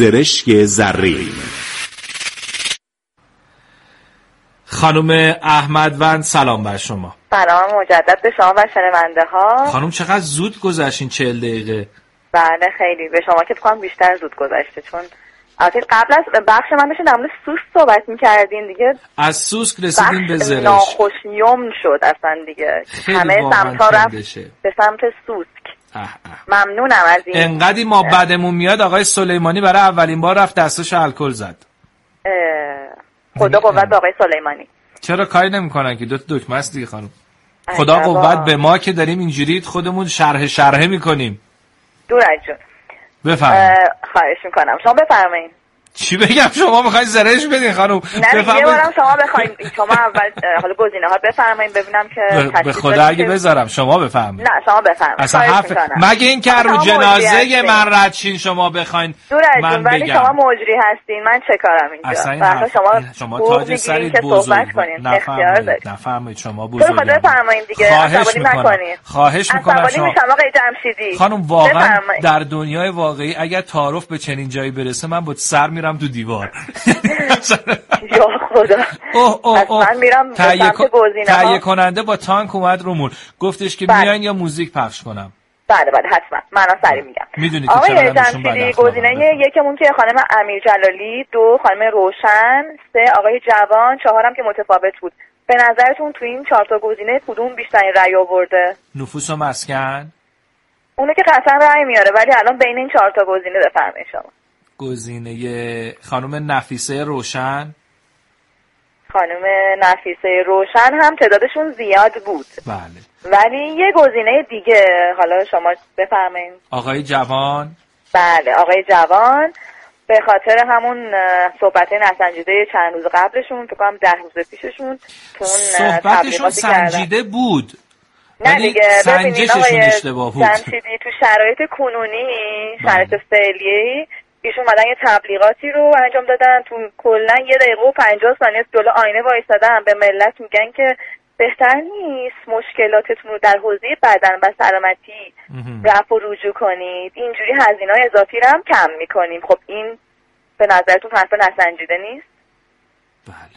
زرشک ذره‌ای. خانم احمدوند سلام بر شما. سلام مجدد به شما و شنونده ها. خانم چقدر زود گذشتین 40 دقیقه. بله خیلی، به شما که فکرم بیشتر زود گذشته، چون البته قبل از بخش من داشتین در مورد سوسک صحبت می‌کردین دیگه. از سوسک رسیدین به زرشک. ناخوشیوم شد اصلا دیگه. همه سمت‌ها رفت به سمت سوسک. ممنونم از این. انقدی ما بعدمون میاد آقای سلیمانی برای اولین بار رفت دستش الکل زد. خدا قوت به آقای سلیمانی. چرا کاری نمی‌کنن که دو تا دکمه است دیگه خانم. خدا قوت به ما که داریم اینجوری خودمون شرح می‌کنیم. دورج جون بفرمایید. خواهش میکنم شما بفرمایید. چی بگم شما میخواید زرش بدین خانم؟ نه یه بارم شما بخواید، شما اول حالا گزینه‌ها بفرمایید ببینم که به خدا اگه بذارم شما بفرمایید. نه شما بفرمایید. اصلا مگه این که رو جنازه من رد شین شما بخواید من ولی بگم شما مجری هستین، من چه کارم اینجا؟ اصلا شما تاج سرید بزرگ نفرمایید شما بزرگ بفرمایید دیگه. خواهش میکنم شما آقای جمشیدی. خانم واقعا در دنیای واقعی اگر تعارف به چنین جایی برسه من با سر میرم تو دیوار. یا خدا. من میرم تهیه کننده با تانک اومد رومون گفتش که میاین یا موزیک پخش کنم. بله حتما من سری میگم. میدونید که آقای جمشیدی گزینه یکمون که خانم امیر جلالی، 2 خانم روشن، 3 آقای جوان، 4 هم که متفاوت بود. به نظرتون تو این 4 تا گزینه کدوم بیشترین رأی آورده؟ نفوس و مسکن اونو که قطعا رأی میاره، ولی الان بین این 4 تا گزینه بفرمایید شما. گزینه خانم نفیسه روشن. خانم نفیسه روشن هم تعدادشون زیاد بود. بله. ولی یه گزینه دیگه حالا شما بفرمایید. آقای جوان. بله آقای جوان، به خاطر همون صحبت نسنجیده چند روز قبلشون، فکر کنم 10 روز پیششون تو اون صحبتشون سنجیده بود. نه دیگه سنجششون اشتباه بود. سنجیدی تو شرایط کنونی، شرایط فعلی ایشون اومدن یه تبلیغاتی رو انجام دادن، تو کلا 1 دقیقه و 50 ثانیه جلو آینه وایسادن به ملت میگن که بهتر نیست مشکلاتتون رو در حوزه بدن و سلامتی رفع و رجوع کنید، اینجوری هزینه‌های اضافی رو هم کم میکنیم. خب این به نظرتون حرف نسنجیده نیست؟ بله.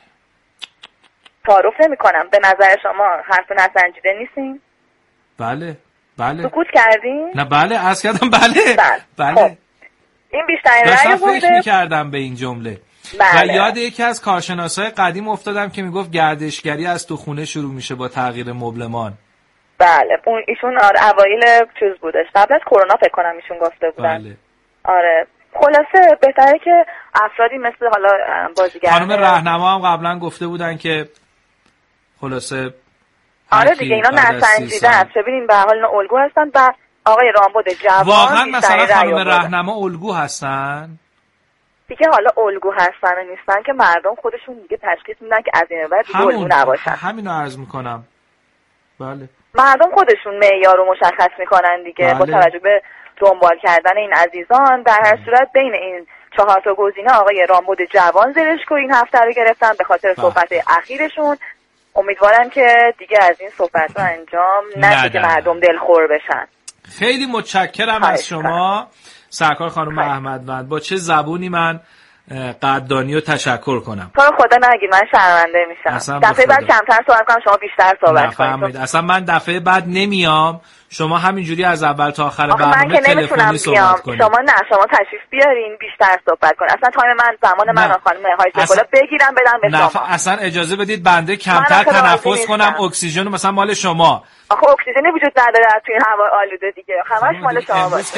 تعارف نمی‌کنم، به نظر شما حرف نسنجیده نیستین؟ بله. سکوت کردین؟ نه بله عرض کردم بله. خب. این بیشترین رأی بوده. فکر می‌کردم به این جمله. بله. و یاد یکی از کارشناسای قدیم افتادم که میگفت گردشگری از تو خونه شروع میشه با تغییر مبلمان. بله ایشون اوایل چیز بودش، قبل از کرونا فکر کنم ایشون گفته بودن. بله. آره خلاصه بهتره که افرادی مثل حالا بازیگر خانم راهنما هم قبلا گفته بودن که خلاصه آره دیگه اینا نسنجیده است. ببینین به حال اینا الگو هستن و آقای رامبد جوان واقعا مثلا خانم راهنما الگو هستن دیگه، حالا الگو هستن و نیستن که مردم خودشون دیگه تشخیص میدن که از این بعد الگو نباشن. همینو عرض میکنم. بله مردم خودشون معیار رو مشخص میکنن دیگه. بله. با توجه به دنبال کردن این عزیزان در هر صورت بین این 4 تا گزینه آقای رامبد جوان زرشکو این هفته رو گرفتن به خاطر صحبت اخیرشون. امیدوارم که دیگه از این صحبت رو انجام نشه که مردم دلخور بشن. خیلی متشکرم از شما سرکار خانم احمدوند. با چه زبونی من قدردانی و تشکر کنم. تو خدا نگید من شرمنده میشم. دفعه بعد کمتر صحبت کنم شما بیشتر صحبت کنید. اصلا من دفعه بعد نمیام، شما همینجوری از اول تا آخر برنامه تلفنی صحبت کنید. شما تشریف بیارین بیشتر صحبت کنید. اصلا تایم من زمان من و خانم های سکولا بگیرم بدم به شما. اصلا اجازه بدید بنده کمتر تنفس کنم، اکسیژن مثلا مال شما. آخه اکسیژن وجود نداره تو این هوا آلوده دیگه، همش مال شما باشه.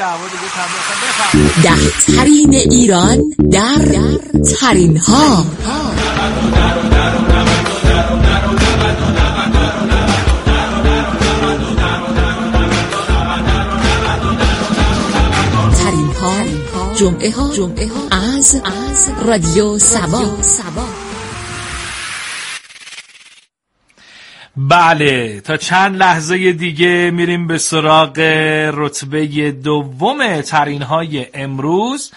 ترین ایران در ترین ها. ترین ها جمعه ها از رادیو سبا. بله تا چند لحظه دیگه میریم به سراغ رتبه 2 ترین های امروز.